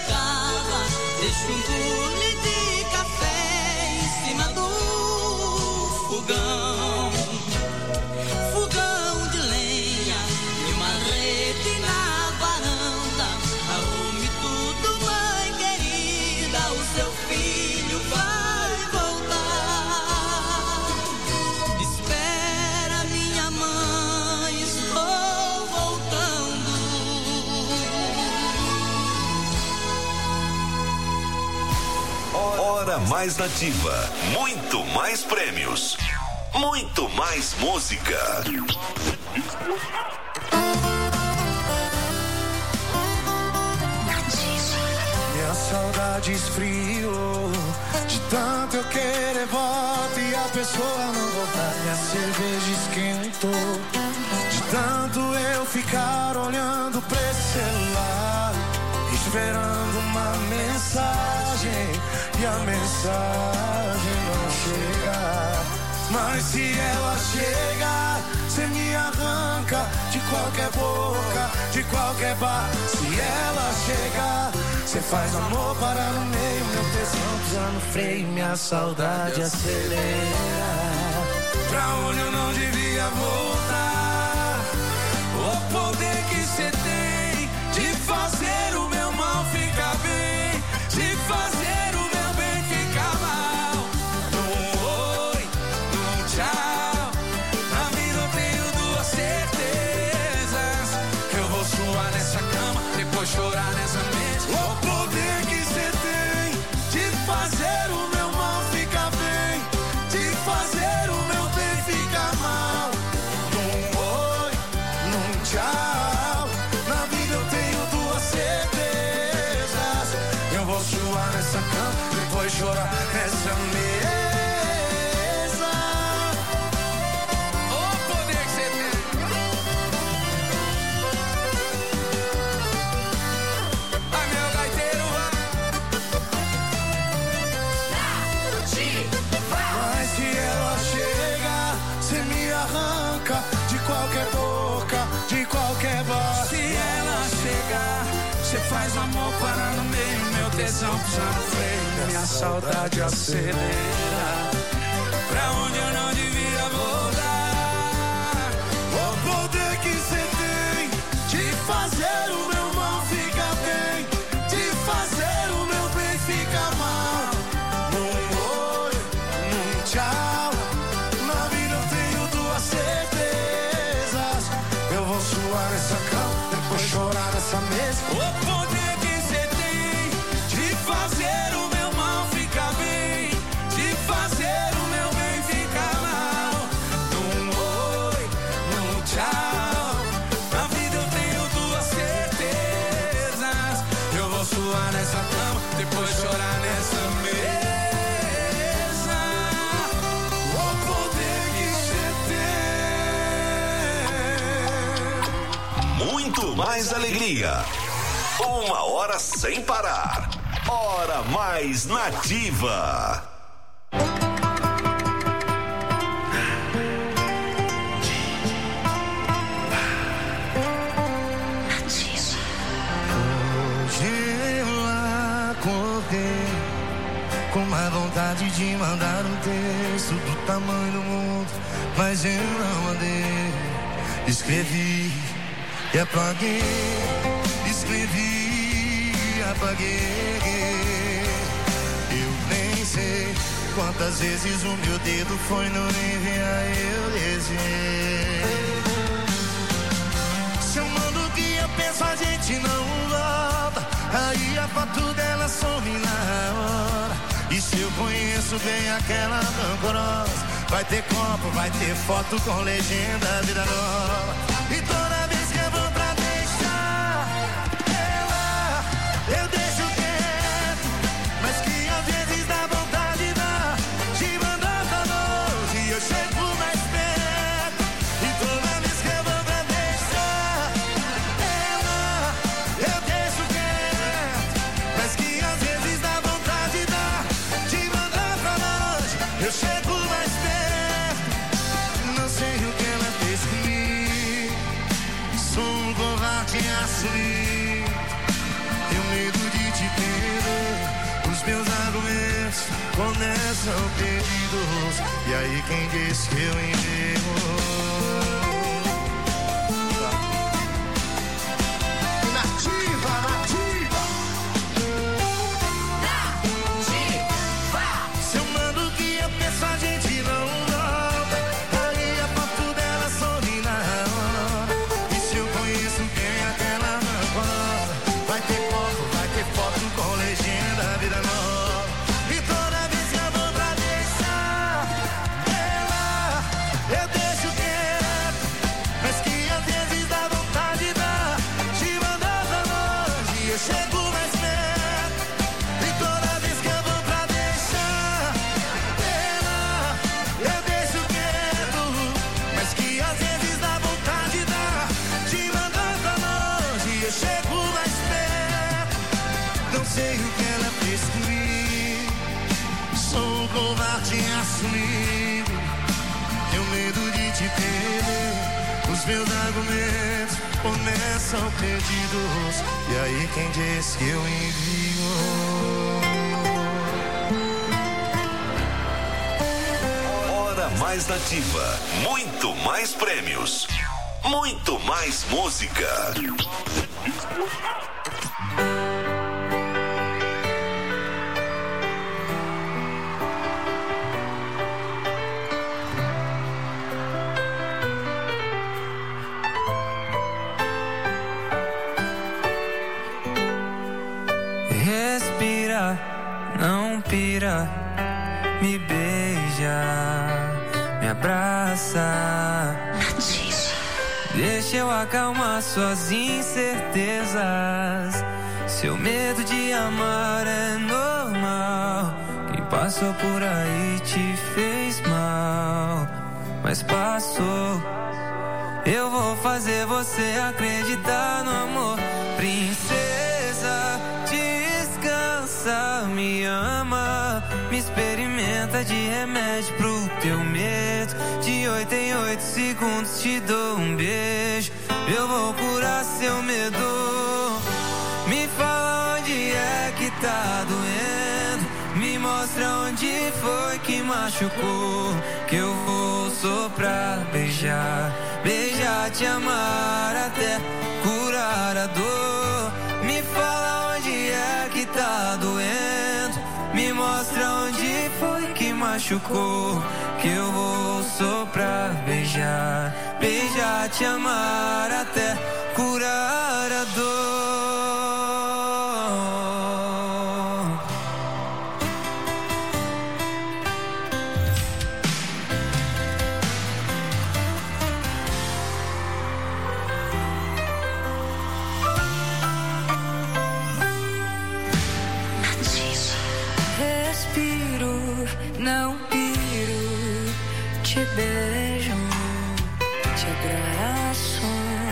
tocava, deixo um gole de café em cima do fogão. Fogão de lenha e uma rede na varanda. Arrume tudo, mãe querida, o seu filho vai voltar. Espera, minha mãe, estou voltando. Hora mais nativa, muito mais prêmios, muito mais música. Minha saudade esfriou, de tanto eu querer volta e a pessoa não voltar. Minha cerveja esquentou, de tanto eu ficar olhando pra esse celular, esperando uma mensagem e a mensagem não chega. Mas se ela chegar, cê me arranca de qualquer boca, de qualquer bar. Se ela chegar, cê faz amor parar no meio, meu tesão pisa no freio, minha saudade acelera. Pra onde eu não devia voltar, o poder que cê tem de fazer o meu mal ficar bem, de fazer o meu bem ficar mal. Num oi, num tchau, na vida eu tenho duas certezas, que eu vou suar nessa cama, depois chorar nessa mesa. O poder que cê tem de fazer o meu mal ficar bem, de fazer o meu bem ficar mal. Num oi, num tchau, na vida eu tenho duas certezas, eu vou suar nessa cama, depois chorar nessa mesa. O poder que cê tem. Ai, meu gaiteiro, mas se ela chega, cê me arranca de qualquer boca, de qualquer bar. Se ela chegar, cê faz amor parar no meio, meu tesão pisa no freio, minha saudade acelera. Pra onde eu não devia voltar, o poder que cê tem de fazer o meu mal ficar bem, de fazer o meu bem ficar mal. Num oi, num tchau, na vida eu tenho duas certezas, eu vou suar nessa cama, depois chorar nessa mesa. O poder que cê tem de fazer o meu mal ficar bem, de fazer o meu bem ficar mal. Num oi, num tchau, na vida eu tenho duas certezas, eu vou suar nessa cama, depois chorar nessa mesa. O poder que cê tem. Muito mais alegria, uma hora sem parar. Hora mais nativa. Hoje eu acordei com uma vontade de mandar um texto do tamanho do mundo, mas eu não mandei. Escrevi e apaguei, escrevi e apaguei. Eu nem sei quantas vezes o meu dedo foi no enviar, eu desviei. Se eu mando o que eu penso, a gente não volta, aí a foto dela some na hora. E se eu conheço bem aquela rancorosa, vai ter copo, vai ter foto com legenda, vida nova. E toda vez que eu vou pra deixar ela, eu deixo quieto, mas que às vezes dá vontade de mandar pra longe, e eu chego mais perto. E toda vez que eu vou pra deixar ela, eu deixo quieto, mas que às vezes dá vontade de mandar pra longe, eu chego mais perto. Não sei o que ela fez comigo, sou um covarde a assumir. Tenho medo de te começam perdidos. E aí quem diz que eu envivo? Tenho medo de te perder. Os meus argumentos começam perdidos. E aí quem diz que eu envio? Hora mais nativa. Muito mais prêmios. Muito mais música. Respira, não pira, me beija, me abraça. Deixa eu acalmar suas incertezas. Seu medo de amar é normal. Quem passou por aí te fez mal, mas passou. Eu vou fazer você acreditar no amor. Princesa, descansa, me ama, me experimenta de remédio pro teu medo. De 8 em 8 segundos te dou um beijo. Eu vou curar seu medo. Me fala onde é que tá doendo. Me mostra onde foi que machucou. Que eu vou soprar, beijar, beijar, te amar até curar a dor. Me fala onde é que tá doendo. Me mostra onde foi que machucou. Que eu vou soprar, beijar, beijar, te amar até curar a dor. Respiro, não piro, te beijo, te abraço.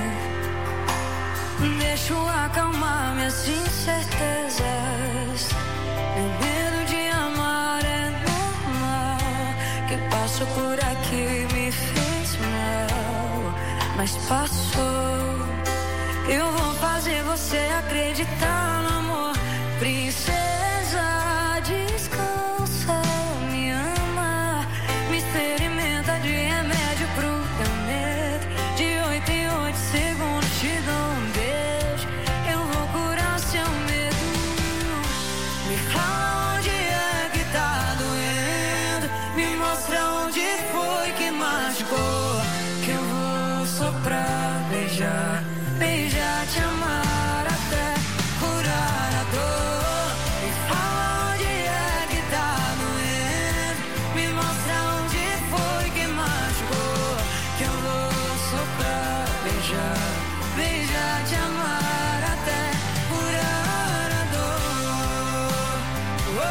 Deixo acalmar minhas incertezas. Meu medo de amar é normal. Quem passou por aqui me fez mal, mas passou. Eu vou fazer você acreditar no amor. Princesa, descansa, me ama, me experimenta de remédio pro teu medo. De 8 em 8 segundos te dou um beijo. Eu vou curar seu medo. Me fala onde é que tá doendo. Me mostra onde foi que machucou. Que eu vou soprar, beijar, beijar, te amar até curar a dor. Me fala onde é que tá doendo. Me mostra onde foi que machucou. Que eu vou soprar, beijar, beijar, te amar até curar a dor. Oh,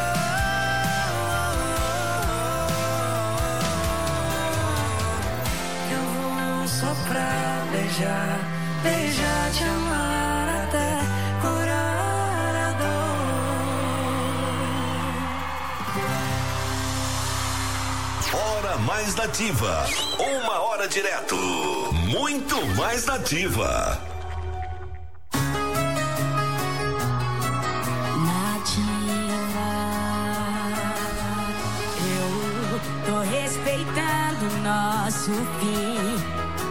que eu vou soprar, beijar, beijar, te amar até curar a dor. Hora mais nativa. 1 hora direto. Muito mais nativa. Nativa, aproveitando o nosso fim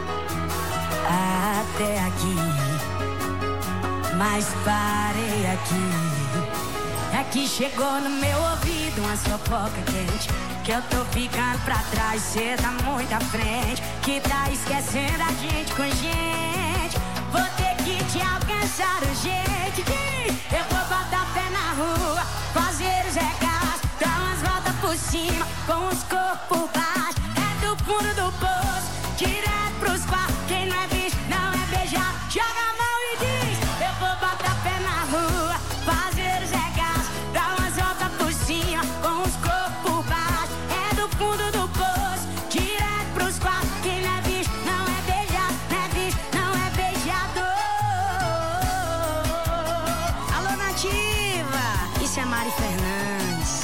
até aqui, mas parei aqui. É que chegou no meu ouvido uma fofoca quente, que eu tô ficando pra trás, cê tá muito à frente, que tá esquecendo a gente com gente. Vou ter que te alcançar urgente. Eu vou botar pé na rua, fazer os recados, dar umas voltas por cima, com os corpos baixos. É do fundo do poço, direto pros quartos. Quem não é bicho, não é beijado, joga a mão e diz: eu vou botar pé na rua, fazer os recados, dar umas voltas por cima, com os corpos baixos. É do fundo do poço, direto pros quartos. Quem não é bicho, não é beijado, não é bicho, não é beijador. Alô, Nativa, isso é Mari Fernandes.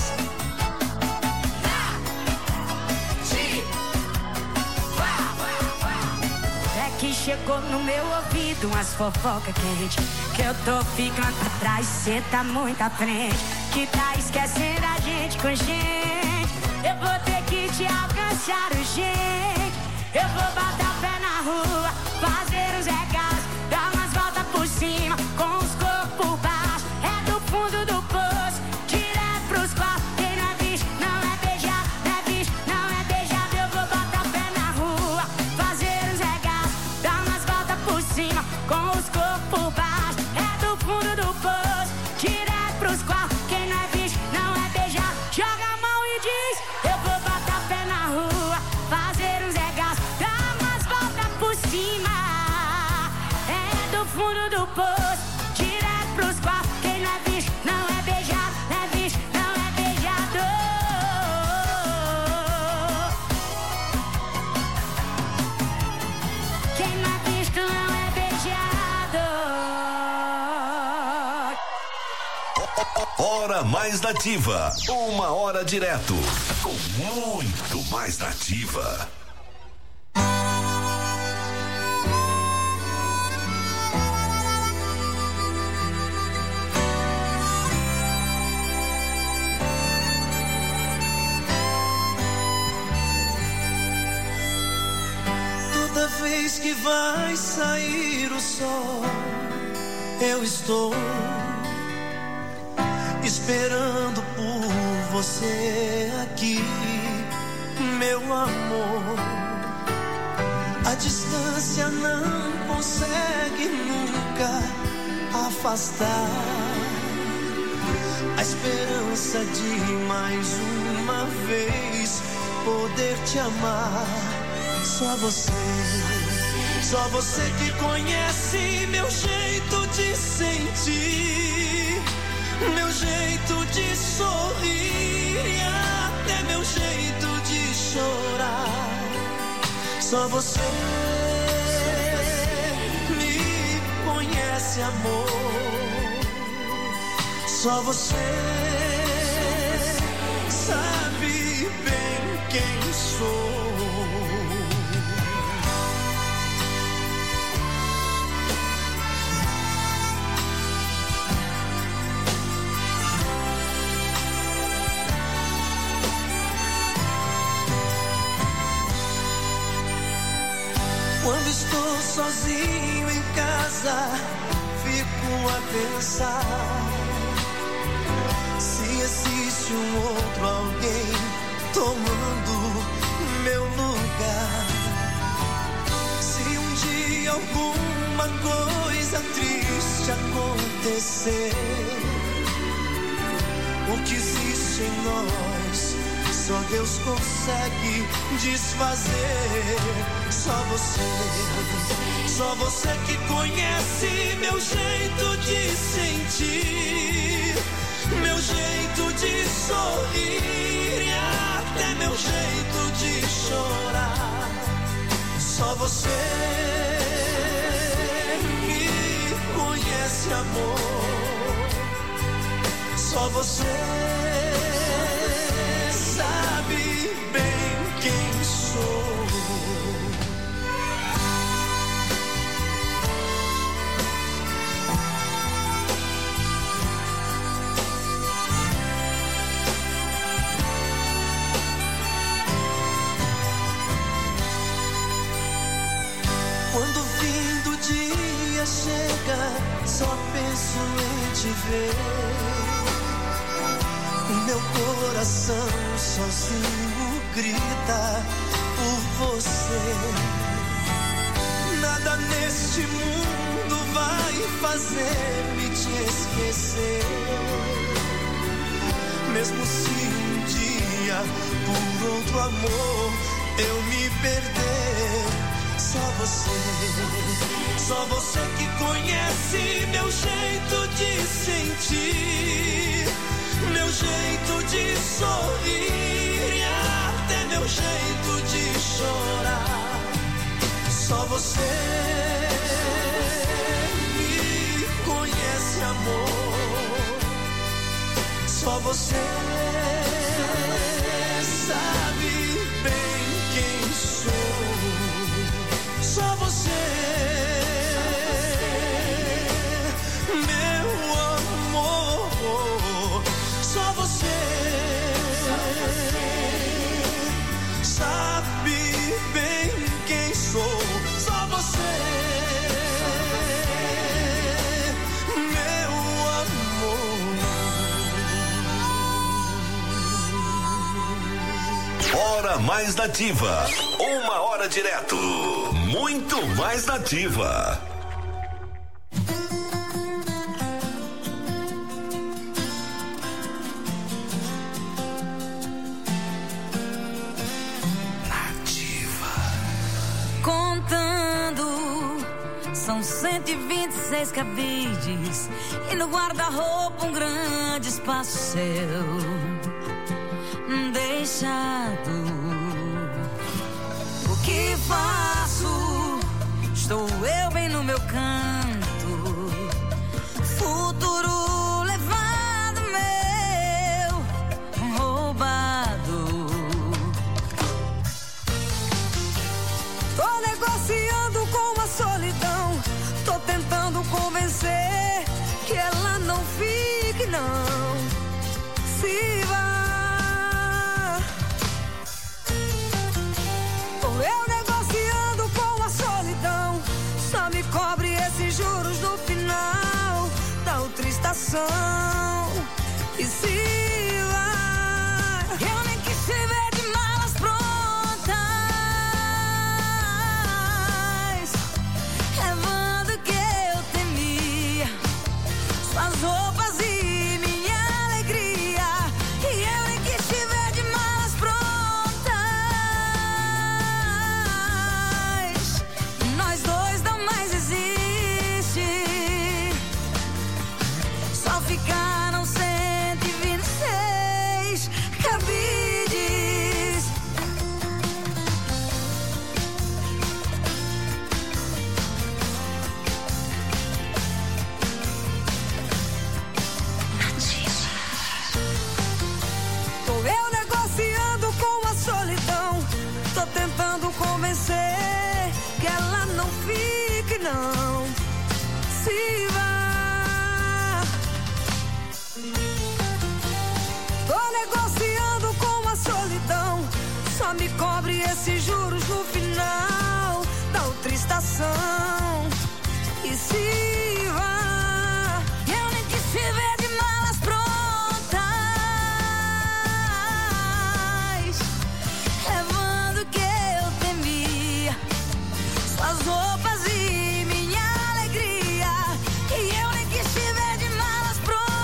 É que chegou no meu ouvido umas fofoca quente, que eu tô ficando pra trás, cê tá muito à frente, que tá esquecendo a gente com gente. Eu vou ter que te alcançar urgente. Eu vou botar pé na rua, fazer os recados, dar umas voltas por cima, com os corpos baixos. É do fundo do poço, direto pros quartos. Quem não é bicho, não é beijado, não é bicho, não é beijado. Eu vou botar pé na rua, fazer os recados, dar umas voltas por cima, com os corpos baixos. É do fundo do poço, direto pros quartos. Quem não é bicho, não é beijado, joga a mão e diz: eu vou botar pé na rua, fazer os regaços, dar umas voltas por cima. É do fundo do poço, direto pros quartos. Quem não é bicho, não é beijado, não é bicho, não é beijador. Quem não é bicho, não é beijador. Hora mais nativa. 1 hora direto. Com muito mais nativa. Toda vez que vai sair o sol, eu estou esperando por você aqui, meu amor. A distância não consegue nunca afastar a esperança de mais uma vez poder te amar. Só você que conhece meu jeito de sentir, meu jeito de sorrir e até meu jeito de chorar. Só você me conhece, amor. Só você sabe bem quem sou. Quando estou sozinho em casa, fico a pensar se existe um outro alguém tomando meu lugar. Se um dia alguma coisa triste acontecer, o que existe em nós só Deus consegue desfazer. Só você que conhece meu jeito de sentir, meu jeito de sorrir e até meu jeito de chorar. Só você me conhece, amor. Só você sabe bem quem sou. dia chega, só penso em te ver. O meu coração sozinho grita por você. Nada neste mundo vai fazer-me te esquecer. Mesmo se um dia por outro amor eu me perder, só você que conhece meu jeito de sentir, meu jeito de sorrir e até meu jeito de chorar. Só você me conhece, amor. Só você sabe bem quem sou. Só você, meu amor. Só você sabe bem quem sou. Só você, meu amor. Hora mais nativa. 1 hora direto. Muito mais nativa. São 126 cabides e no guarda-roupa um grande espaço seu deixado. O que faço? Estou eu bem no meu canto, futuro levado meu, roubado. Tô negociando com a solidão, tô tentando convencer que ela não fique, não se vá. Tô eu negociando com a solidão, só me cobre esses juros no final da outra estação e se vá. Eu nem quis te ver de malas prontas, levando que eu temia, suas roupas e minha alegria. E eu nem quis te ver de malas prontas, nós dois não mais existe. Só ficaram 126 cabides. Tô eu negociando com a solidão, tô tentando convencer que ela não fique, não se vá. Tô negociando com a solidão, só me cobre esses juros no final da outra estação e se vá. Eu nem quis te ver de malas prontas, levando que eu temia, suas roupas e minha alegria. E eu nem quis te ver de malas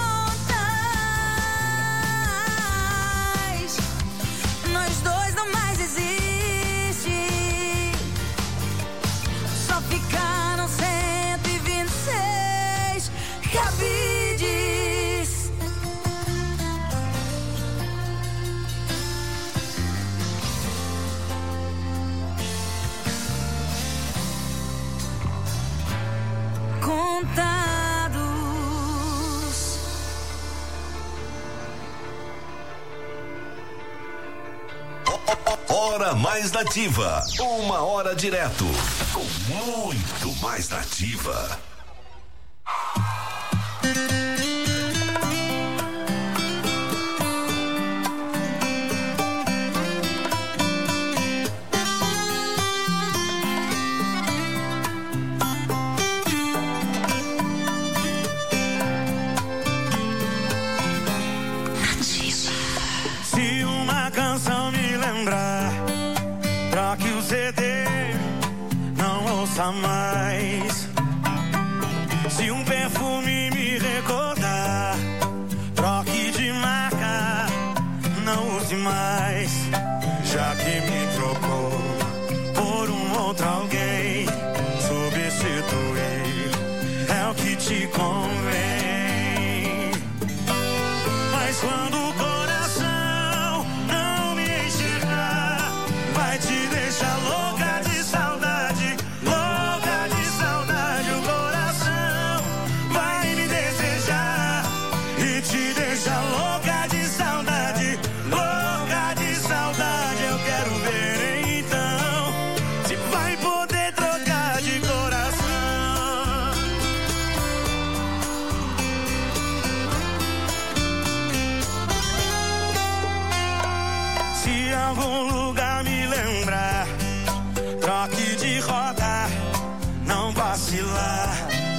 prontas, nós dois não mais existe. Só ficaram 126 cabides. Contados. Hora mais nativa. 1 hora direto. Com muito mais nativa. volta mais. Se um perfume me recordar, troque de marca, não use mais. Já que me trocou por outro alguém, substituir é o que te convém. Mas quando o coração não me enxergar, vai te deixar louca de saudade, louca de saudade. O coração vai me desejar e te deixar louca de saudade, louca de saudade. Eu quero ver então se vai poder trocar de coração. Se algum lugar me lembrar, troque de rota, não vacilar.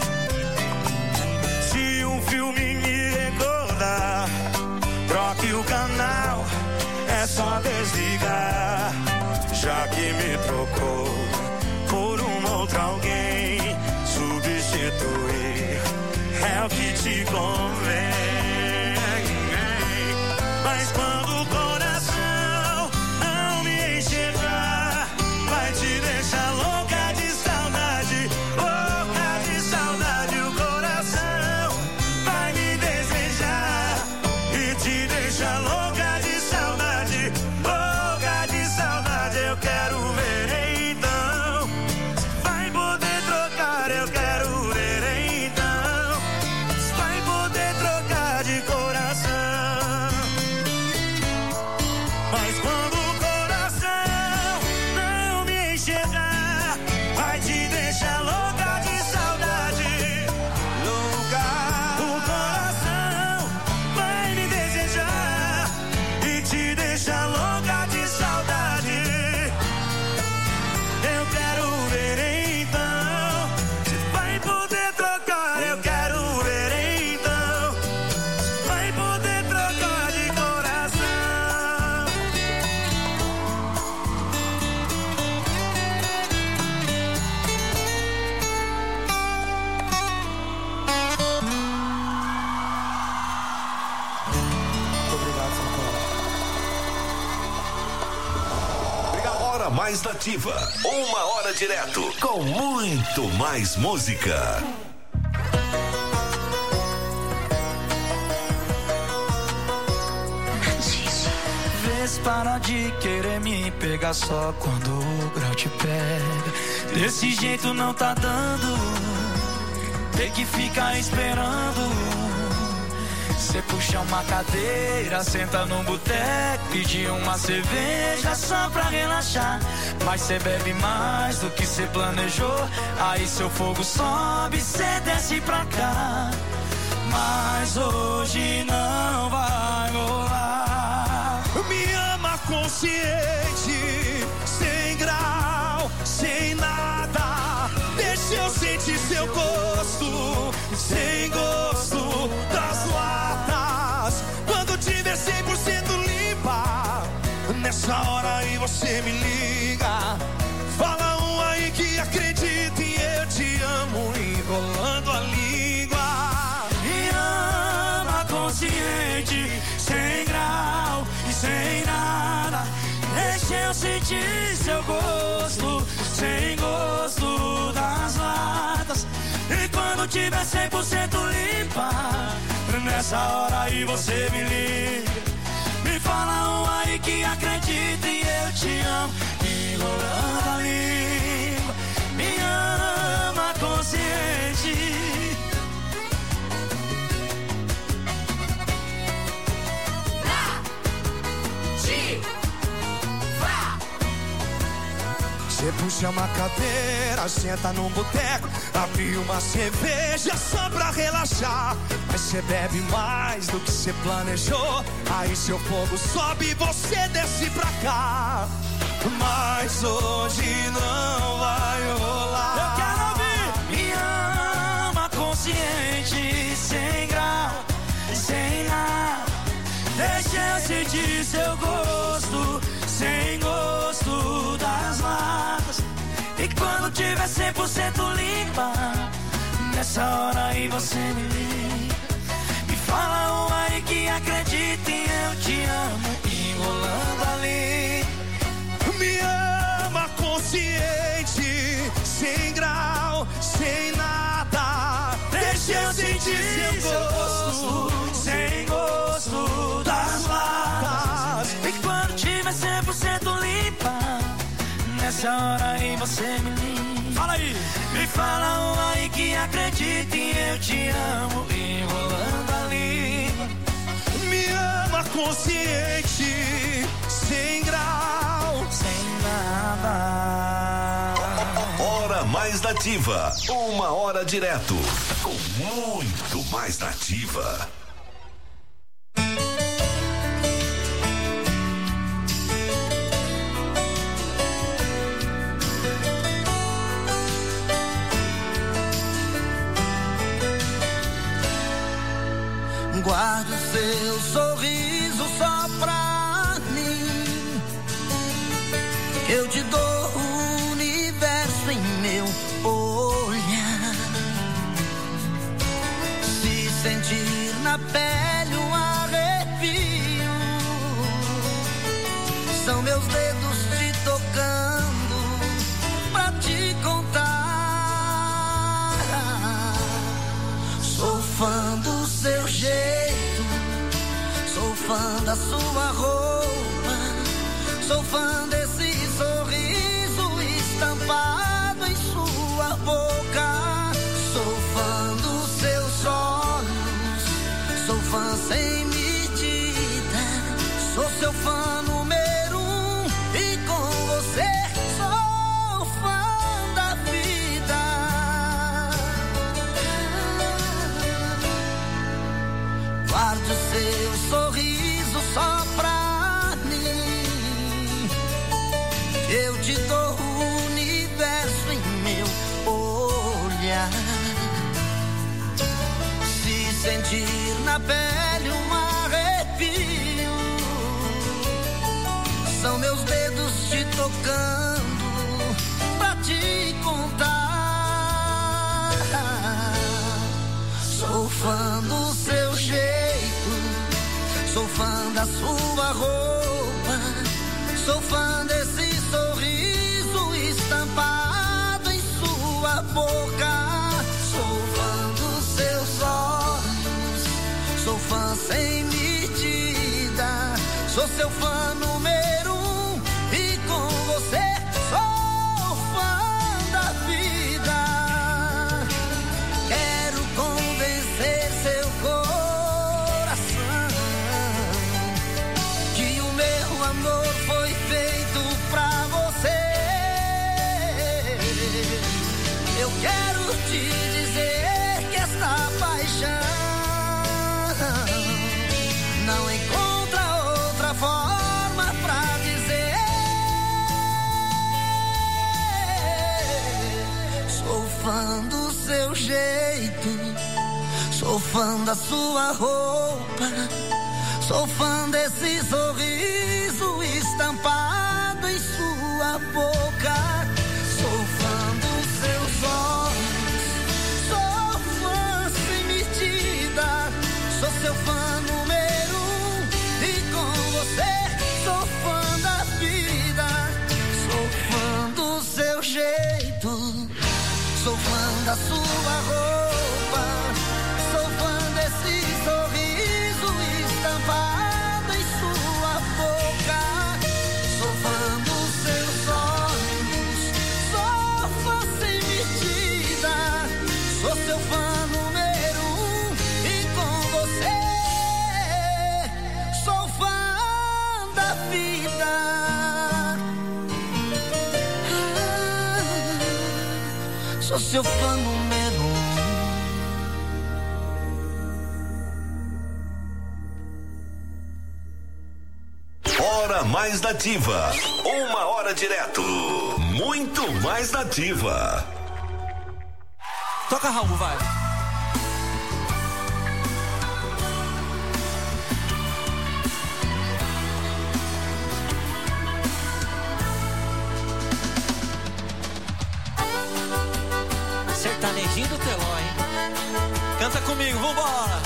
Se um filme me recordar, troque o canal, é só desligar. Já que me trocou por outro alguém, substituir é o que te convém. Mas quando o coração não me enxergar, vai te deixar louca de saudade, louca de saudade. O coração vai me desejar e te deixar louca de saudade, louca de saudade. Eu quero ver então se vai poder trocar. Eu quero ver então se vai poder trocar de coração. Mas quando o coração não me enxergar, vai te deixar louca de saudade, louca. O coração vai me desejar e te deixar louca de saudade. Eu quero ver então se vai poder trocar. Eu quero ver então se vai poder trocar de coração. Obrigado, São Hora mais nativa. 1 hora direto. Com muito mais música. Vês para de querer me pegar só quando o grau te pega. Desse jeito não tá dando, tem que ficar esperando. Cê puxa uma cadeira, senta num boteco, pedir uma cerveja só pra relaxar. Mas cê bebe mais do que cê planejou, aí seu fogo sobe, cê desce pra cá. Mas hoje não vai rolar. Me ama consciente, sem grau, sem nada. Deixa eu sentir seu gosto, sem gosto das latas. Quando tiver 100% limpa, nessa hora aí você me liga. Fala um aí que acredita em eu te amo, enrolando a língua. Me ama consciente, sem grau e sem nada. Deixa eu sentir seu gosto, sem gosto das latas. E quando tiver 100% limpa, nessa hora aí você me liga. Me fala um aí que acredita e eu te amo, enrolando a língua. Me ama consciente. Você puxa uma cadeira, senta num boteco, abre uma cerveja só pra relaxar. Mas você bebe mais do que você planejou, aí seu fogo sobe e você desce pra cá. Mas hoje não vai rolar. Eu quero ouvir. Me ama consciente, sem grau, sem nada. Deixa eu sentir seu gosto, sem gosto das latas. E quando tiver tiver 100% limpa, nessa hora aí você me liga. Me fala um aí que acredita em eu te amo, enrolando ali. Me ama consciente, sem grau, sem nada. Deixa eu sentir seu gosto, sem gosto das latas. E quando tiver 100% limpa, nessa hora aí você me liga. Fala aí. Me fala um aí que acredita em eu te amo, enrolando a língua. Me ama consciente, sem grau, sem nada. Hora mais nativa. 1 hora direto. Com muito mais nativa. Guarde o seu sorriso só pra mim, que eu te dou o universo em meu olhar. Se sentir na pele um arrepio, são meus dedos te tocando pra te contar. Sou fã do seu jeito, sou fã da sua roupa, sou fã desse sorriso estampado em sua boca. Sou fã dos seus olhos, sou fã sem medida, sou seu fã número 1 e com você sou fã da vida. Guarde o seu sorriso só pra mim, eu te dou o universo em meu olhar. Se sentir na pele um arrepio, são meus dedos te tocando pra te contar. Sou fã do seu jeito, sou fã da sua roupa, sou fã desse sorriso estampado em sua boca. Sou fã dos seus olhos, sou fã sem medida, sou seu fã número 1 e com você sou fã da vida. Quero convencer seu coração que o meu amor foi feito pra você. Eu quero te dizer que esta paixão não encontra outra forma pra dizer. Sou fã do seu jeito, sou fã da sua roupa, sou fã desse sorriso estampado em sua boca. Sou fã dos seus olhos, sou fã sem medida, sou seu fã número 1 e com você sou fã da vida. Sou fã do seu jeito, sou fã da sua roupa, sou fã desse sorriso estampado em sua boca. Sou fã dos seus olhos, sou fã sem medida, sou seu fã número 1 e com você sou fã da vida. Sou seu fã número 1. Hora mais nativa. 1 hora direto. Muito mais nativa. Toca, Raul, vai. sertanejinho do Teló, hein? Canta comigo, vambora!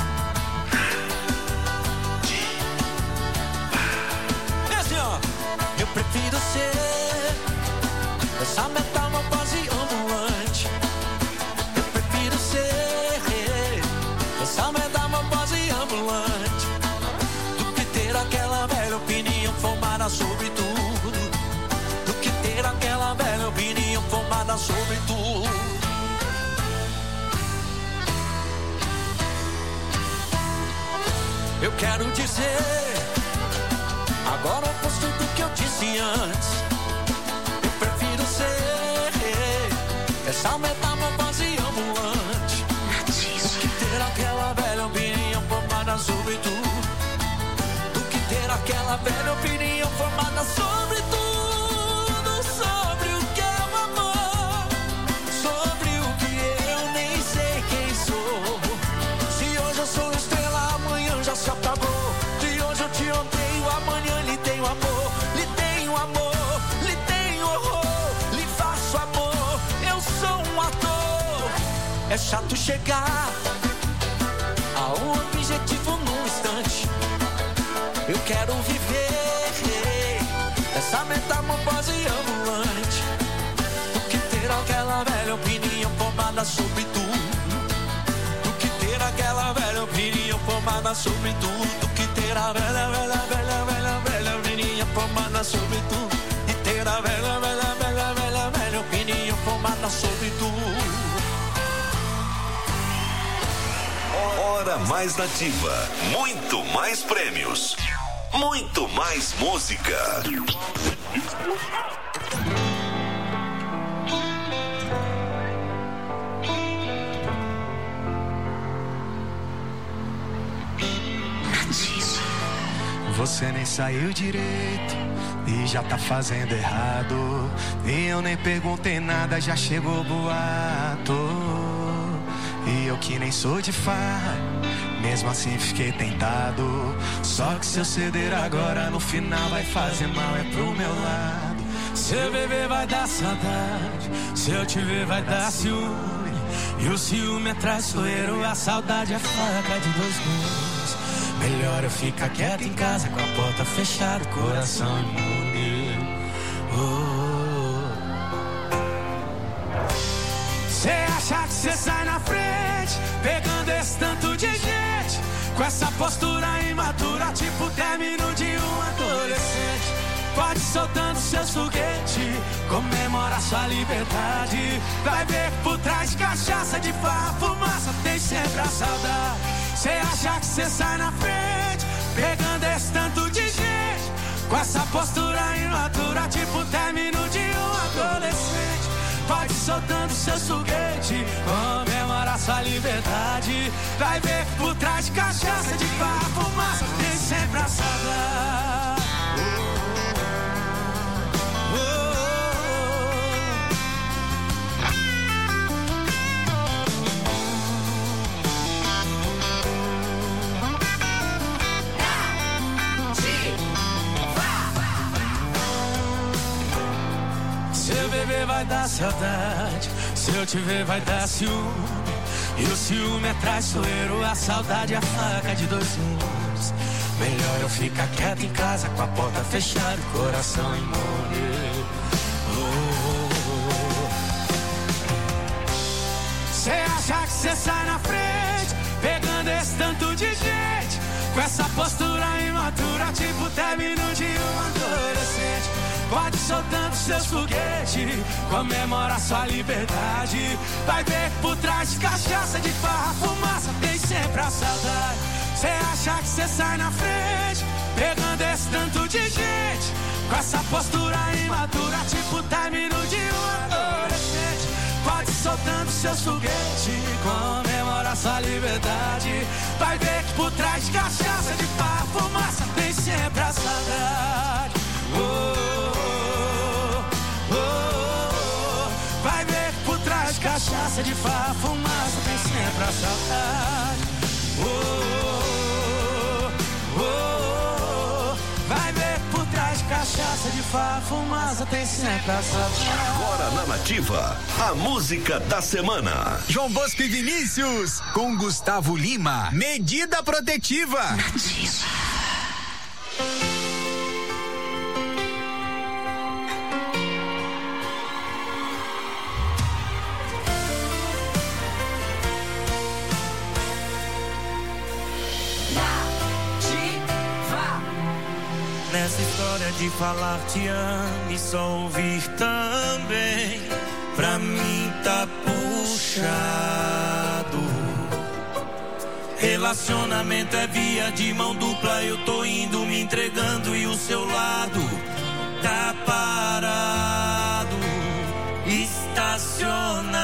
É assim, ó. Eu prefiro ser essa metamorfose ambulante. Eu prefiro ser essa metamorfose ambulante do que ter aquela velha opinião formada sobre tudo. Do que ter aquela velha opinião formada sobre tudo. Eu quero dizer agora o oposto do que eu disse antes. Eu prefiro ser essa metamorfose ambulante do que ter aquela velha opinião formada sobre tudo. Do que ter aquela velha opinião formada sobre tudo. Sobre o que é o amor, sobre o que eu nem sei quem sou. Se hoje eu sou estrela, amanhã já se apagou. Se hoje eu te odeio, amanhã lhe tenho amor. Lhe tenho amor, lhe tenho horror, lhe faço amor. Eu sou um ator. É chato chegar a um objetivo num instante. Eu quero viver essa metamorfose ambulante do que ter aquela velha opinião formada sobre tudo. Do que ter aquela velha opinião formada sobre tudo. Do que ter a velha opinião formada sobre tudo. E ter a velha opinião formada sobre tudo. Hora mais nativa, muito mais prêmios, muito mais música. Você nem saiu direito e já tá fazendo errado. E eu nem perguntei nada, já chegou boato. E eu que nem sou de farra, mesmo assim fiquei tentado. Só que se eu ceder agora, no final vai fazer mal, é pro meu lado. Se eu beber vai dar saudade, se eu te ver vai dar ciúme. E o ciúme é traiçoeiro, a saudade é faca de dois gumes. Melhor eu ficar quieto em casa, com a porta fechada, coração imune. Cê acha que cê sai na frente, pegando esse tanto de gente, com essa postura imatura, tipo término de um adolescente. Pode soltando seus foguetes, comemora sua liberdade. Vai ver que por trás de cachaça, de farra, fumaça, tem sempre a saudade. Cê acha que cê sai na frente, pegando esse tanto de gente, com essa postura imatura, tipo término de um adolescente. Pode soltando seus foguetes, comemora sua liberdade. Vai ver que por trás de cachaça, de farra, fumaça, tem sempre a saudade. Se eu beber vai dar saudade, se eu te ver vai dar ciúme. E o ciúme é traiçoeiro, a saudade é a faca de dois gumes. Melhor eu ficar quieto em casa, com a porta fechada, coração imune. Cê acha que cê sai na frente, pegando esse tanto de gente, com essa postura imatura, tipo término de um adolescente. Pode soltando seus foguetes, comemora sua liberdade. Vai ver que por trás de cachaça, de farra, fumaça, tem sempre a saudade. Cê acha que cê sai na frente, pegando esse tanto de gente, com essa postura imatura, tipo término de um adolescente. Pode soltando seus foguetes, comemora sua liberdade. Vai ver que por trás de cachaça, de farra, fumaça, tem sempre a saudade. Vai ver que por trás de cachaça, de farra, fumaça, tem sempre a saudade. Vai ver que por trás de cachaça, gosta de farra, fumaça, tem sempre a saudade. Agora na Nativa, a música da semana. João Bosco e Vinícius, com Gustavo Lima. Medida protetiva. Nativa. Nessa história de falar te amo e só ouvir também, pra mim tá puxado. Relacionamento é via de mão dupla, eu tô indo me entregando e o seu lado tá parado, estacionado.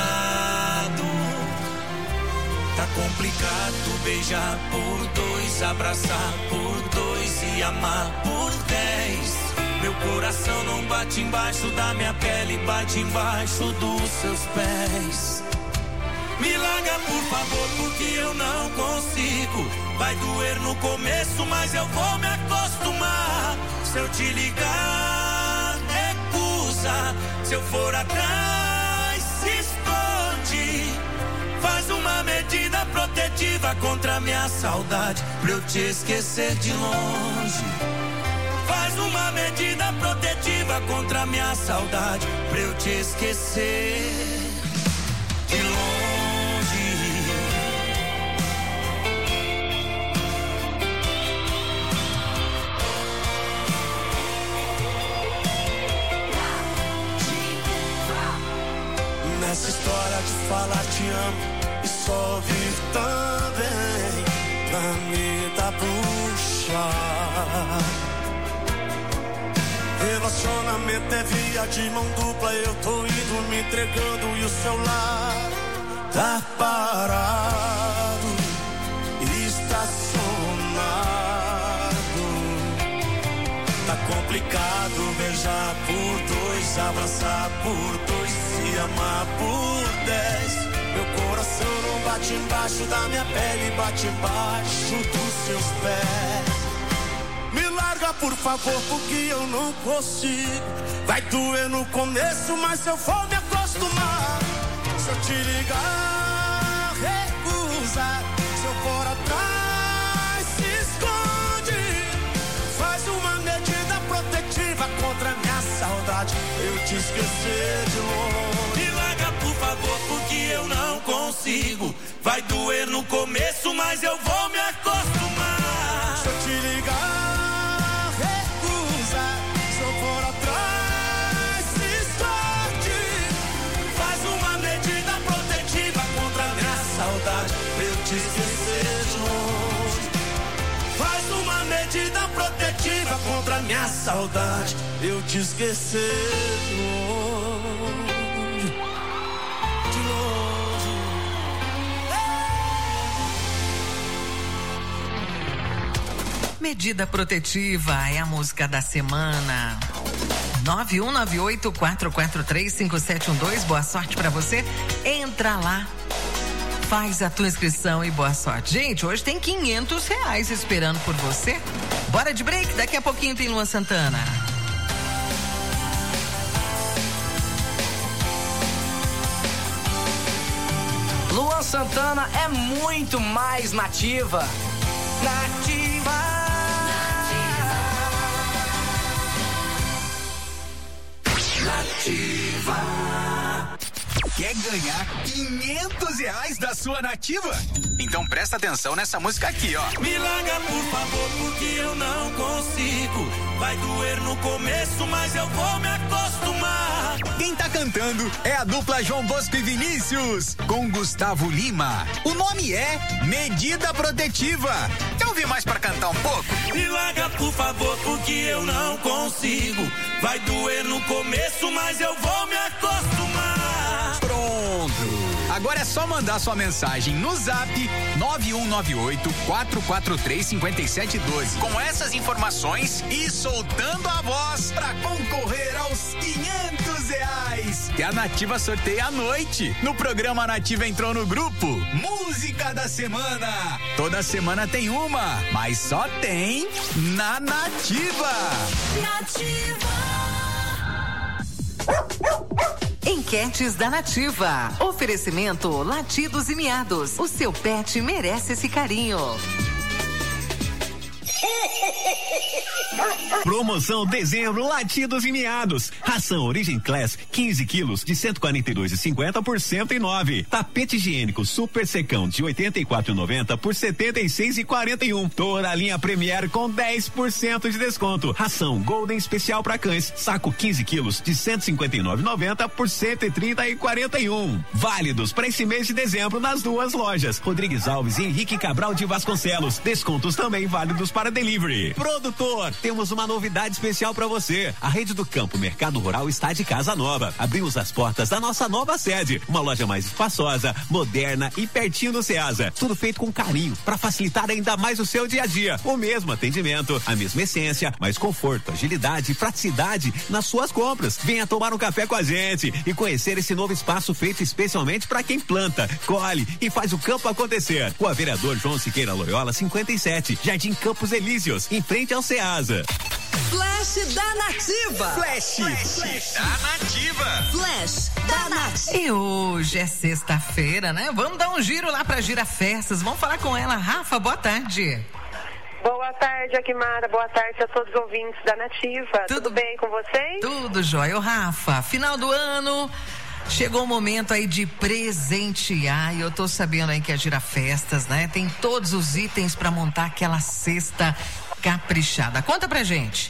Tá complicado beijar por dois, abraçar por dois e amar por 10. Meu coração não bate embaixo da minha pele, bate embaixo dos seus pés. Me larga por favor, porque eu não consigo. Vai doer no começo, mas eu vou me acostumar. Se eu te ligar, recusa. Se eu for atrás, se esconde. Faz uma medida protetiva contra a minha saudade, pra eu te esquecer de longe. Faz uma medida protetiva contra a minha saudade, pra eu te esquecer de longe. Nessa história de falar te amo e só ouvir também, pra mim tá puxado. Relacionamento é via de mão dupla, eu tô indo me entregando e o celular tá parado, estacionado. Tá complicado beijar por dois, abraçar por dois, se amar por 10. Meu coração não bate embaixo da minha pele, bate embaixo dos seus pés. Me larga por favor, porque eu não consigo. Vai doer no começo, mas eu vou me acostumar. Se eu te ligar, recusa. Se eu for atrás, se esconde. Faz uma medida protetiva contra a minha saudade, eu te esquecer de longe. Me larga por favor, porque eu não consigo. Vai doer no começo, mas eu vou me acostumar. Se eu te ligar, recusa. Se eu for atrás, se esconde. Faz uma medida protetiva contra a minha saudade, pra eu te esquecer de longe. Faz uma medida protetiva contra a minha saudade, eu te esquecer de longe. De longe. Medida protetiva é a música da semana. 9198-443-5712. Boa sorte pra você. Entra lá, faz a tua inscrição e boa sorte. Gente, hoje tem R$500 esperando por você. Bora de break, daqui a pouquinho tem Luan Santana. Luan Santana é muito mais nativa. Nativa. Nativa. Quer ganhar R$500 da sua Nativa? Então presta atenção nessa música aqui, ó. Me larga por favor, porque eu não consigo. Vai doer no começo, mas eu vou me acostumar. Quem tá cantando é a dupla João Bosco e Vinícius, com Gustavo Lima. O nome é Medida Protetiva. Quer ouvir mais pra cantar um pouco? Me larga por favor, porque eu não consigo. Vai doer no começo, mas eu vou me acostumar. Pronto! Agora é só mandar sua mensagem no Zap 9198-443-5712 com essas informações e soltando a voz pra concorrer aos R$500. e a Nativa sorteia à noite. No programa Nativa entrou no grupo Música da Semana. Toda semana tem uma, mas só tem na Nativa. Enquetes da Nativa. Oferecimento Latidos e Miados. O seu pet merece esse carinho. Promoção dezembro Latidos e Miados. Ração Origem Class 15 quilos de 142,50 por 109. Tapete higiênico Super Secão de 84,90 por 76,41. Toda a linha Premier com 10% de desconto. Ração Golden especial para cães. Saco 15 quilos de 159,90 por 130,41. Válidos para esse mês de dezembro nas duas lojas. Rodrigues Alves e Henrique Cabral de Vasconcelos. Descontos também válidos para delivery. Produtor, temos uma novidade especial para você. A Rede do Campo Mercado Rural está de casa nova. Abrimos as portas da nossa nova sede. Uma loja mais espaçosa, moderna e pertinho do Ceasa. Tudo feito com carinho para facilitar ainda mais o seu dia a dia. O mesmo atendimento, a mesma essência, mais conforto, agilidade e praticidade nas suas compras. Venha tomar um café com a gente e conhecer esse novo espaço feito especialmente para quem planta, colhe e faz o campo acontecer. Rua Vereador João Siqueira Loyola 57, Jardim Campos Elíseos, em frente ao Ceasa. Flash da Nativa. Flash da Nativa. Flash da Nativa. E hoje é sexta-feira, né? Vamos dar um giro lá pra Girafestas. Vamos falar com ela. Rafa, boa tarde. Boa tarde, Aguimara. Boa tarde a todos os ouvintes da Nativa. Tudo bem com vocês? Tudo jóia. Ô, Rafa, final do ano... Chegou o momento aí de presentear e eu tô sabendo aí que a Girafestas, né, tem todos os itens para montar aquela cesta caprichada. Conta pra gente.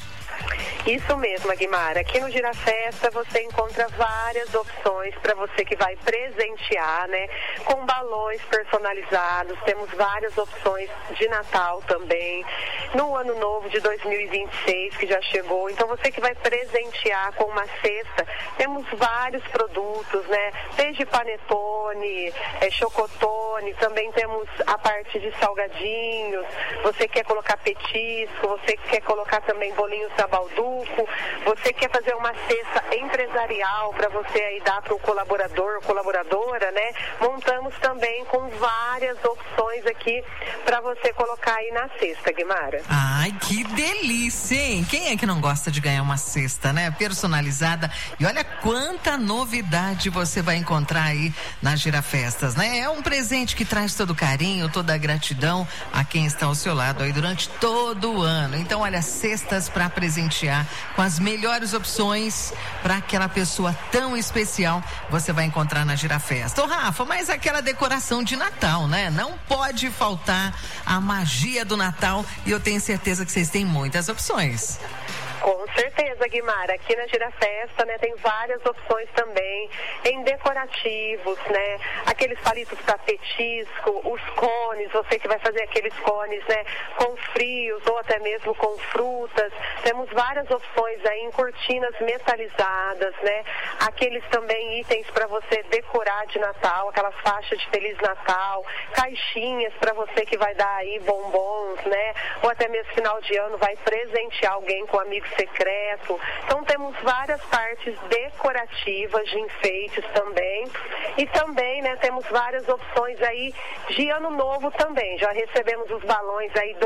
Isso mesmo, Aguimara. Aqui no Girafesta você encontra várias opções para você que vai presentear, né? Com balões personalizados, temos várias opções de Natal também. No ano novo de 2026, que já chegou, então você que vai presentear com uma cesta, temos vários produtos, né? Desde panetone, chocotone, também temos a parte de salgadinhos, você quer colocar petisco, você quer colocar também bolinhos da Balduco, você quer fazer uma cesta empresarial para você aí dar para o colaborador ou colaboradora, né? Montamos também com várias opções aqui para você colocar aí na cesta, Guimara. Ai, que delícia, hein? Quem é que não gosta de ganhar uma cesta, né? Personalizada. E olha quanta novidade você vai encontrar aí nas Girafestas, né? É um presente que traz todo o carinho, toda a gratidão a quem está ao seu lado aí durante todo o ano. Então, olha, cestas para presentear com as melhores opções para aquela pessoa tão especial, você vai encontrar na Girafesta. Ô, Rafa, mas aquela decoração de Natal, né? Não pode faltar a magia do Natal e eu tenho certeza que vocês têm muitas opções. Com certeza, Guimara. Aqui na Girafesta, né, tem várias opções também em decorativos, né? Aqueles palitos para petisco, os cones, você que vai fazer aqueles cones, né, com frios ou até mesmo com frutas. Temos várias opções aí em cortinas metalizadas, né? Aqueles também itens para você decorar de Natal, aquelas faixas de Feliz Natal, caixinhas para você que vai dar aí bombons, né? Ou até mesmo final de ano vai presentear alguém com amigo secreto. Então temos várias partes decorativas de enfeites também. E também, né, temos várias opções aí de ano novo também. Já recebemos os balões aí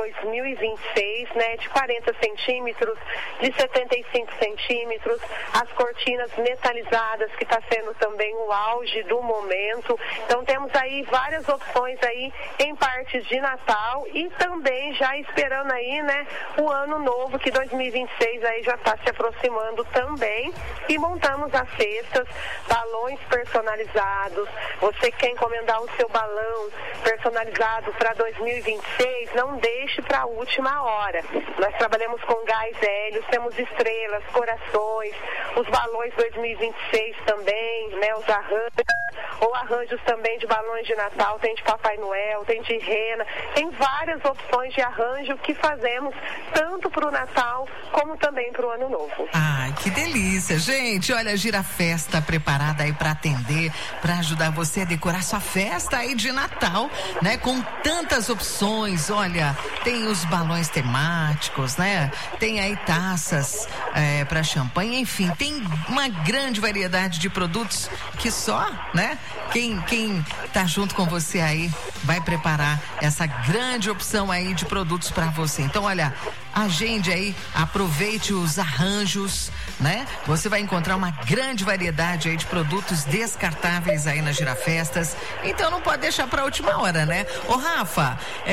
2026, né, de 40 centímetros, de 75 centímetros, as cortinas metalizadas, que está sendo também o auge do momento. Então temos aí várias opções aí em partes de Natal e também já esperando aí, né, o ano novo, que 2026 aí já está se aproximando também, e montamos as cestas, balões personalizados. Você quer encomendar o seu balão personalizado para 2026, não deixe para a última hora. Nós trabalhamos com gás hélio, temos estrelas, corações, os balões 2026 também, né, os arranjos, ou arranjos também de balões de Natal, tem de Papai Noel, tem de rena, tem várias opções de arranjo que fazemos tanto para o Natal como também para o Ano Novo. Ai, que delícia, gente. Olha, a Girafesta preparada aí para atender, para ajudar você a decorar sua festa aí de Natal, né? Com tantas opções. Olha, tem os balões temáticos, né? Tem aí taças para champanhe, enfim, tem uma grande variedade de produtos que só, né? Quem tá junto com você aí vai preparar essa grande opção aí de produtos para você. Então, olha, agende aí, aproveite os arranjos, né? Você vai encontrar uma grande variedade aí de produtos descartáveis aí nas Girafestas. Então não pode deixar para a última hora, né? Ô Rafa,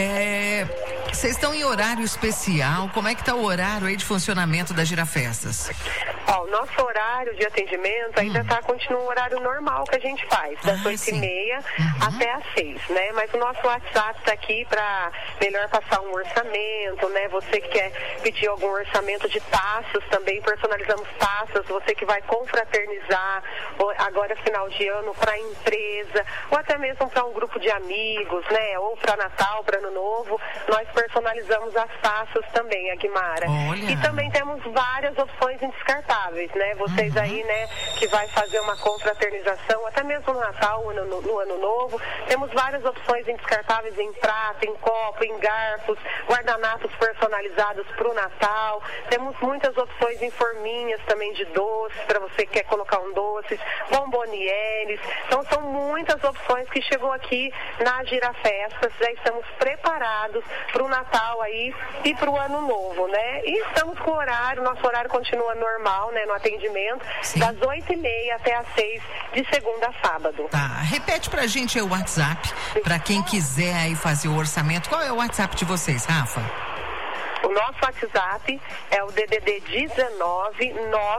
vocês estão em horário especial? Como é que tá o horário aí de funcionamento das Girafestas? Ó, o nosso horário de atendimento ainda continua o horário normal que a gente faz, das 8h30 até às 6, né? Mas o nosso WhatsApp tá aqui para melhor passar um orçamento, né? Você que quer pedir algum orçamento de taças também, personalizamos taças, você que vai confraternizar agora final de ano para a empresa, ou até mesmo para um grupo de amigos, né? Ou para Natal, para Ano Novo, nós personalizamos as taças também, Aguimara. Olha. E também temos várias opções em descartáveis, né? Vocês aí, né, que vai fazer uma confraternização, até mesmo no Natal, no Ano Novo, temos várias opções em descartáveis, em prata, em copo, em garfos, guardanapos personalizados para o Natal, temos muitas opções em forminhas também de doces, para você que quer colocar um doce, bombonieres, então são muitas opções que chegou aqui na Girafestas, já estamos preparados para o Natal aí e para o Ano Novo, né? E estamos com o horário, nosso horário continua normal, né, no atendimento, das 8h30 até às 6, de segunda a sábado. Tá, repete pra gente aí o WhatsApp, pra quem quiser aí fazer o orçamento. Qual é o WhatsApp de vocês, Rafa? O nosso WhatsApp é o DDD 19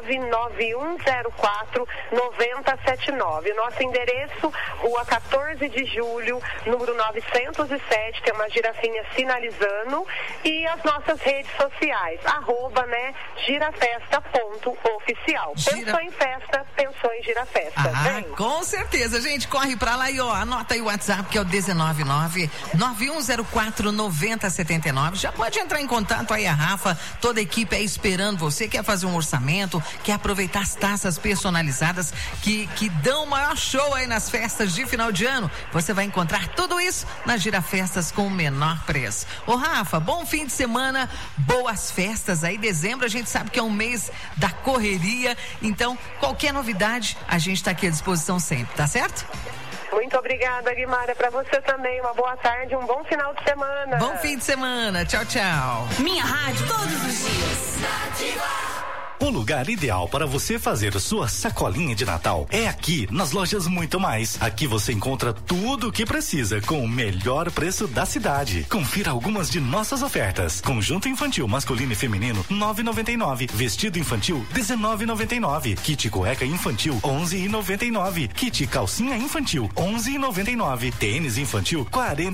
99104 9079. Nosso endereço, Rua 14 de Julho, número 907, tem uma girafinha sinalizando, e as nossas redes sociais, @, girafesta.oficial. Pensou em festa, pensou em Girafesta. Com certeza, gente, corre pra lá e anota aí o WhatsApp, que é o 199 9104 9079. Já pode entrar em contato aí, a Rafa, toda a equipe aí esperando você, quer fazer um orçamento, quer aproveitar as taças personalizadas que dão o maior show aí nas festas de final de ano. Você vai encontrar tudo isso nas Girafestas com o menor preço. Ô Rafa, bom fim de semana, boas festas aí. Dezembro a gente sabe que é um mês da correria, então qualquer novidade a gente tá aqui à disposição sempre, tá certo? Muito obrigada, Guimara. Para você também, uma boa tarde, um bom final de semana. Bom fim de semana. Tchau, tchau. Minha rádio todos os dias. O lugar ideal para você fazer sua sacolinha de Natal é aqui, nas lojas Muito Mais. Aqui você encontra tudo o que precisa com o melhor preço da cidade. Confira algumas de nossas ofertas. Conjunto infantil masculino e feminino, 9,99. Vestido infantil, 19,99. Kit cueca infantil, 11,99. Kit calcinha infantil, 11,99. Tênis infantil,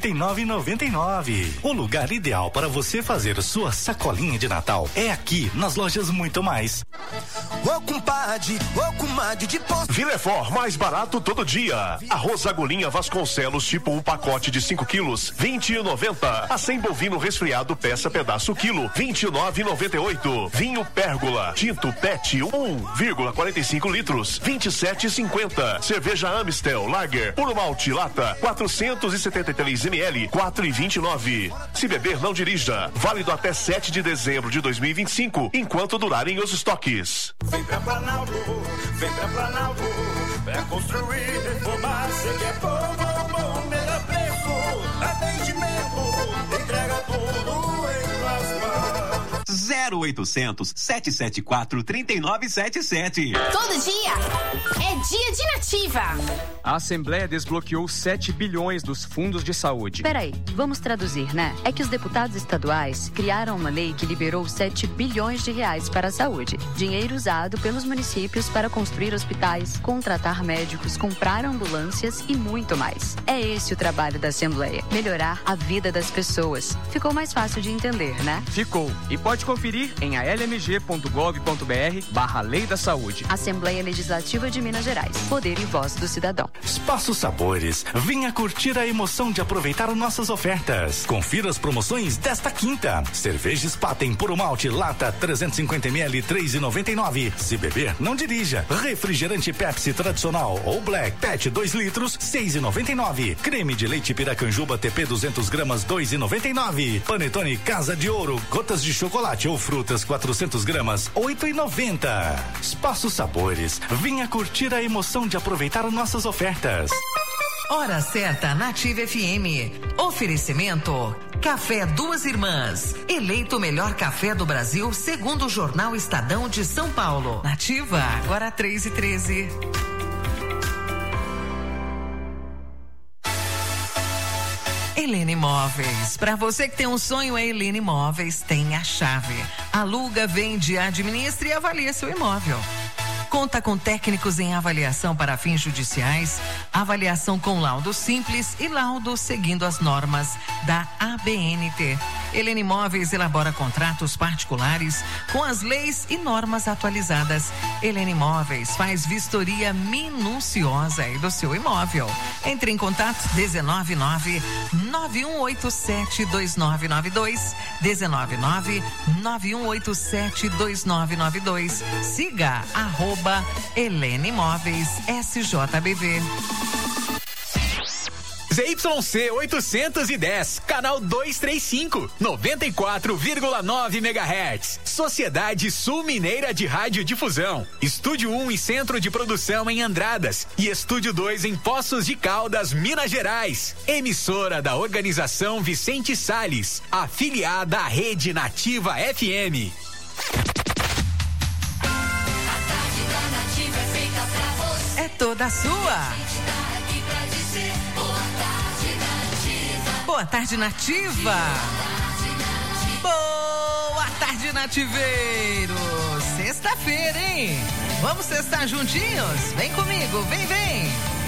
49,99. O lugar ideal para você fazer sua sacolinha de Natal é aqui, nas lojas Muito Mais. Ô compadre, ô comadre de posto. Villefort, mais barato todo dia. Arroz agulhinha Vasconcelos, tipo um pacote de 5 quilos, 20,90. Acém bovino resfriado, pedaço quilo, 29,98. Vinho Pérgola, tinto PET, 1,45 litros, 27,50. Cerveja Amstel Lager, puro malte lata, 473 ml, 4,29. Se beber, não dirija. Válido até 7 de dezembro de 2025, enquanto durarem os estoques. Vem pra Planalto, pra construir, reformar, você quer bom, melhor preço, atendimento, entrega tudo em tuas mãos. 0800 774 3977. Todo dia é dia de Nativa. A Assembleia desbloqueou 7 bilhões dos fundos de saúde. Peraí, vamos traduzir, né? É que os deputados estaduais criaram uma lei que liberou 7 bilhões de reais para a saúde. Dinheiro usado pelos municípios para construir hospitais, contratar médicos, comprar ambulâncias e muito mais. É esse o trabalho da Assembleia, melhorar a vida das pessoas. Ficou mais fácil de entender, né? Ficou. E pode conferir conferir em almg.gov.br/Lei da Saúde. Assembleia Legislativa de Minas Gerais. Poder e voz do cidadão. Espaço Sabores. Venha curtir a emoção de aproveitar nossas ofertas. Confira as promoções desta quinta. Cerveja Spaten Puro Malte Lata 350 ml 3,99. Se beber, não dirija. Refrigerante Pepsi tradicional ou Black PET 2 litros 6,99. Creme de leite Piracanjuba TP 200 gramas 2,99. Panetone Casa de Ouro gotas de chocolate ou frutas 400 gramas 8,90. Espaço Sabores. Venha curtir a emoção de aproveitar nossas ofertas. Hora certa, Nativa FM. Oferecimento: Café Duas Irmãs. Eleito o melhor café do Brasil, segundo o Jornal Estadão de São Paulo. Nativa, agora 3:13. Helena Imóveis. Para você que tem um sonho, a Helena Imóveis tem a chave. Aluga, vende, administra e avalia seu imóvel. Conta com técnicos em avaliação para fins judiciais, avaliação com laudo simples e laudo seguindo as normas da ABNT. Helena Imóveis elabora contratos particulares com as leis e normas atualizadas. Helena Imóveis faz vistoria minuciosa aí do seu imóvel. Entre em contato 199-9187-2992, 199-9187-2992. Siga @Helena Imóveis SJBV. ZYC 810, canal 235, 94,9 MHz. Sociedade Sul Mineira de Radiodifusão. Estúdio 1 e Centro de Produção em Andradas. E Estúdio 2 em Poços de Caldas, Minas Gerais. Emissora da Organização Vicente Salles, afiliada à Rede Nativa FM. É toda sua. Boa tarde, Nativa. Boa tarde, Nativeiros. Sexta-feira, hein? Vamos sextar juntinhos? Vem comigo, vem, vem.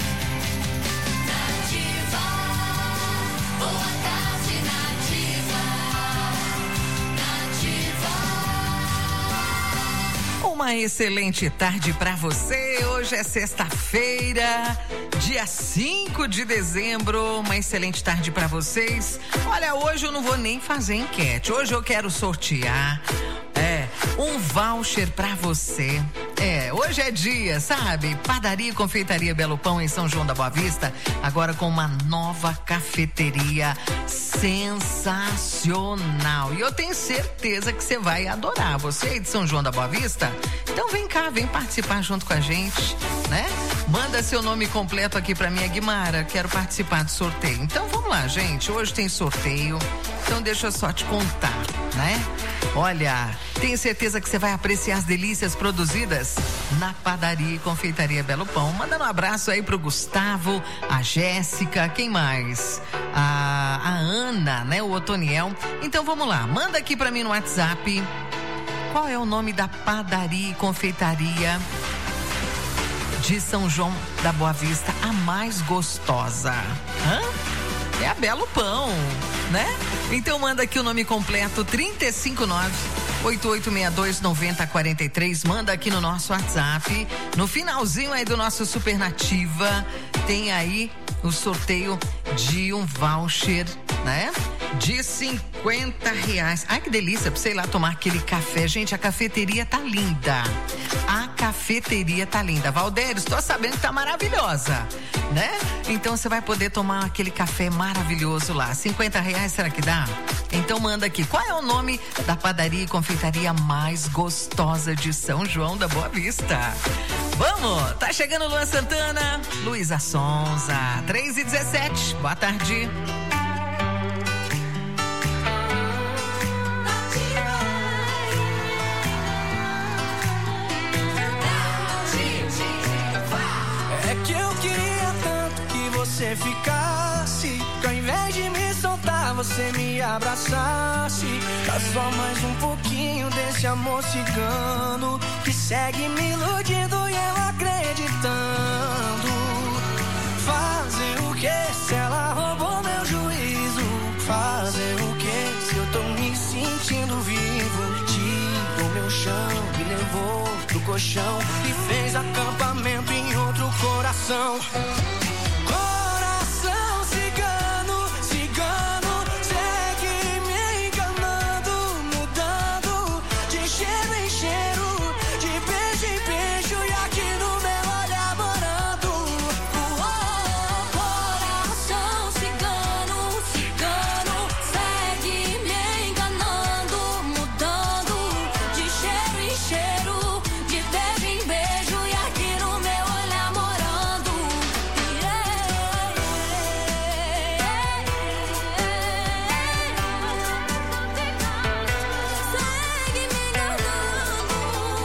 Nativa. Boa tarde, Nativa. Nativa. Uma excelente tarde pra você. Hoje é sexta-feira, dia 5 de dezembro. Uma excelente tarde pra vocês. Olha, hoje eu não vou nem fazer enquete. Hoje eu quero sortear um voucher pra você. Hoje é dia, sabe? Padaria e Confeitaria Belo Pão em São João da Boa Vista, agora com uma nova cafeteria sensacional. E eu tenho certeza que você vai adorar. Você aí de São João da Boa Vista? Então vem cá, vem participar junto com a gente, né? Manda seu nome completo aqui pra mim, Guimara. Quero participar do sorteio. Então vamos lá, gente. Hoje tem sorteio. Então deixa eu só te contar, né? Olha, tenho certeza que você vai apreciar as delícias produzidas na Padaria e Confeitaria Belo Pão. Manda um abraço aí pro Gustavo, a Jéssica, quem mais? A Ana, né? O Otoniel. Então vamos lá, manda aqui pra mim no WhatsApp. Qual é o nome da Padaria e Confeitaria de São João da Boa Vista, a mais gostosa? É a Belo Pão, né? Então manda aqui o nome completo, 359-8862-9043. Manda aqui no nosso WhatsApp. No finalzinho aí do nosso Super Nativa, tem aí o sorteio de um voucher, né? De R$50. Ai, que delícia, pra você ir lá tomar aquele café. Gente, a cafeteria tá linda. A cafeteria tá linda. Valdério, estou sabendo que tá maravilhosa, né? Então você vai poder tomar aquele café maravilhoso lá. R$50, será que dá? Então manda aqui. Qual é o nome da padaria e confeitaria mais gostosa de São João da Boa Vista? Vamos! Tá chegando Luan Santana, Luísa Sonza, 3:17. Boa tarde. Você ficasse, que ao invés de me soltar, você me abraçasse. Dá só mais um pouquinho desse amor cigano que segue me iludindo e eu acreditando. Fazer o que se ela roubou meu juízo? Fazer o que se eu tô me sentindo vivo? Te colchão e fez acampamento em outro coração. Coração cigano, cigano, segue me enganando, mudando de cheiro em cheiro, de beijo em beijo e aqui no meu olhar morando. Coração cigano, cigano, segue me enganando, mudando de cheiro em cheiro, de beijo em beijo e aqui no meu olhar morando. Segue me enganando.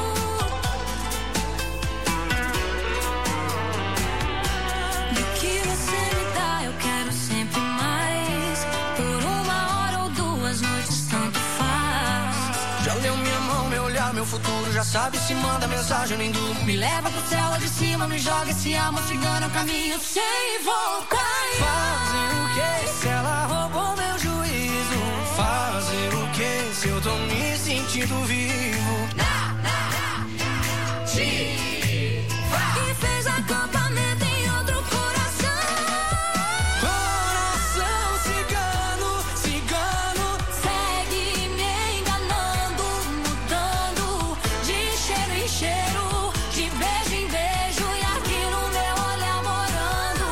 Do que você me dá, eu quero sempre mais. Por uma hora ou duas noites, tanto faz. Já leu minha mão, meu olhar, meu futuro, já sabe se manda mensagem, nem durmo. Me leva pro céu lá de cima, me joga esse amor cigano, caminho sem voltar. Fazer o que se ela roubou meu juízo? Fazer o que se eu tô me sentindo vivo? E fez acampamento em outro coração. Coração cigano, cigano, segue me enganando, mudando de cheiro em cheiro, de beijo em beijo e aqui no meu olhar morando.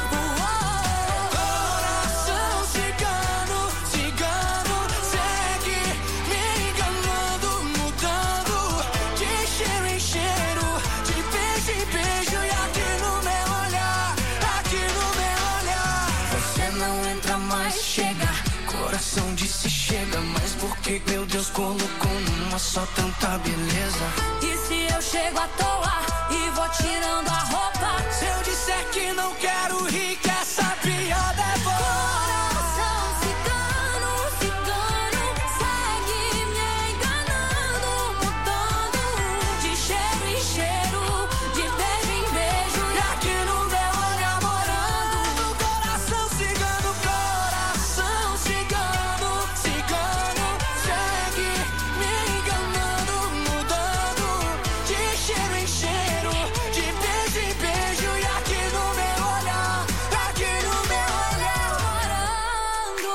Coração cigano, cigano, segue me enganando, mudando de cheiro em cheiro, de beijo em beijo e aqui no meu olhar, aqui no meu olhar. Você não entra mais, chega. Coração disse chega, mas por que meu Deus colocou numa só tanta beleza? E se eu chego à toa e vou tirando a roupa? Se eu disser que não quero rir, que essa piada é boa. Coração cigano, cigano, segue me enganando, mudando de cheiro em cheiro, de beijo em beijo e aqui no meu olhar morando. Coração cigano, cigano, segue me enganando, mudando de cheiro em cheiro, de beijo em beijo e aqui no meu olhar, aqui no meu olhar morando.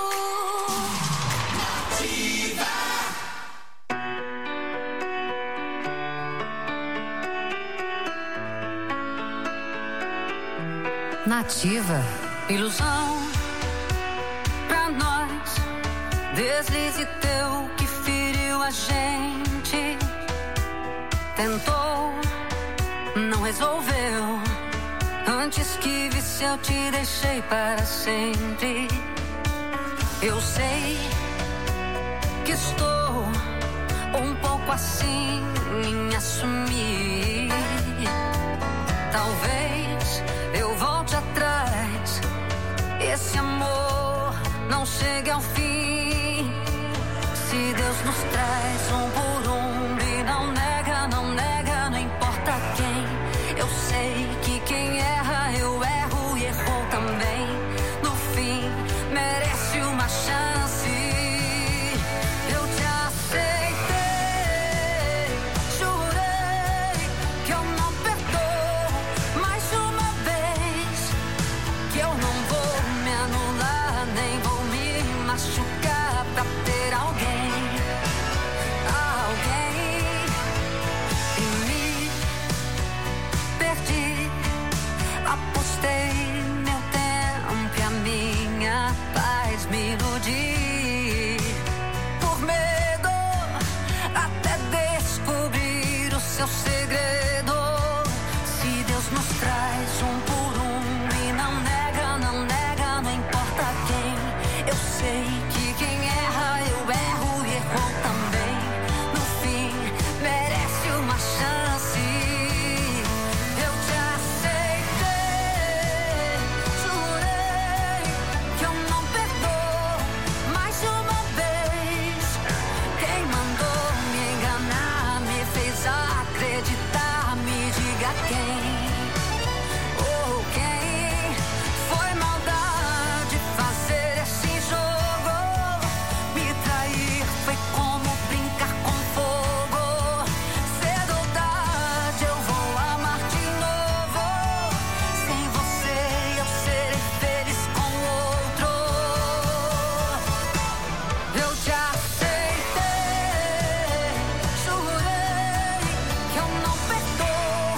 Nativa, ilusão pra nós, deslize teu que feriu a gente. Tentou, não resolveu. Antes que visse eu te deixei para sempre. Eu sei que estou um pouco assim em assumir. Talvez eu volte atrás, esse amor não chegue ao fim. Se Deus nos traz por e não nega, não importa quem. Eu sei que quem erra, eu erro e errou também. No fim, merece uma chance. Eu te aceitei, jurei que eu não perdoo mais uma vez. Que eu não vou me anular, nem vou me machucar pra ter alguém. E me perdi, apostei meu tempo e a minha paz me iludi. Por medo até descobrir o seu segredo. Se Deus nos traz por e não nega, não importa quem. Eu sei que quem erra, eu erro e errou também. No fim, merece uma chance. Eu te aceitei, jurei que eu não perdoo mais uma vez. Quem mandou me enganar, me fez acreditar, me diga quem.